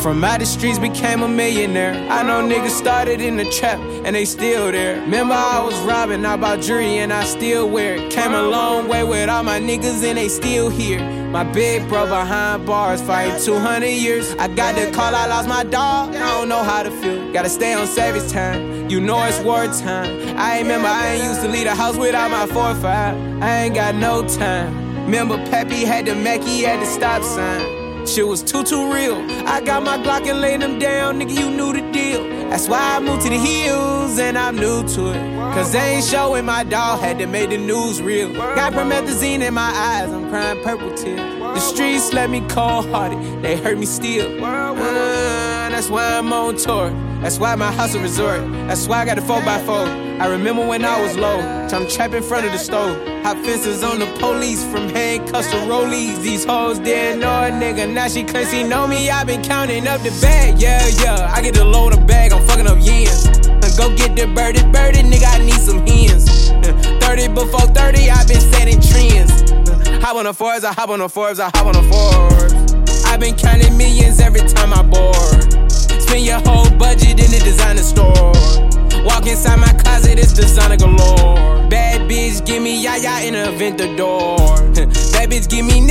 From out the streets became a millionaire. I know niggas started in the trap and they still there. Remember I was robbing, I bought jewelry and I still wear it. Came a long way with all my niggas and they still here. My big bro behind bars fighting 200 years. I got the call, I lost my dog, I don't know how to feel. Gotta stay on service time, you know it's wartime. I remember I ain't used to leave the house without my 4-5. I ain't got no time. Remember Pappy had the Mackie at the stop sign. Shit was too real. I got my Glock and laid them down, nigga, you knew the deal. That's why I moved to the hills and I'm new to it. Cause they ain't showing my dog, had to make the news real. Got promethazine in my eyes, I'm crying purple tears. The streets left me cold-hearted, they hurt me still. That's why I'm on tour. That's why my house a resort. That's why I got a 4x4. I remember when I was low, trying to trap in front of the stove. Hot fences on the police, from handcuffs to rollies. These hoes didn't know a nigga, now she claims she know me. I been counting up the bag, yeah. I get a load of bag, I'm fucking up yens. Go get the birdie, nigga, I need some hens. 30 before 30, I been setting trends. Hop on the Forbes, I hop on the Forbes, I hop on the Forbes. I been counting millions every time I board. Spend your whole budget in the designer store. Walk inside my closet, it's designer galore. Bad bitch, give me yaya in the Aventador. Bad bitch, give me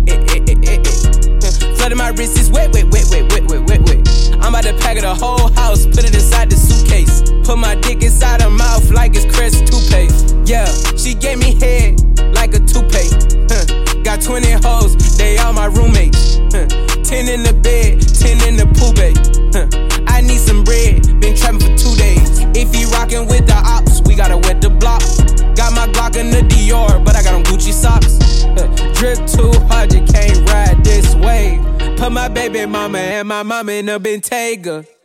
flooding my wrist is wet. I'm about to pack it the whole house, put it inside the suitcase. Put my dick inside her mouth like it's Crest toothpaste. Yeah, she gave me head like a toupee. Got 20 hoes, they all my roommates. 10 in the bed, 10 in the pool bay. I need some bread, been trapping for 2 days. If he rockin' with the ops, we gotta wet the block. Got my Glock in the Dior, but I got on Gucci socks. Drip too hard, you can't ride this wave. Put my baby mama and my mama in a Bentayga.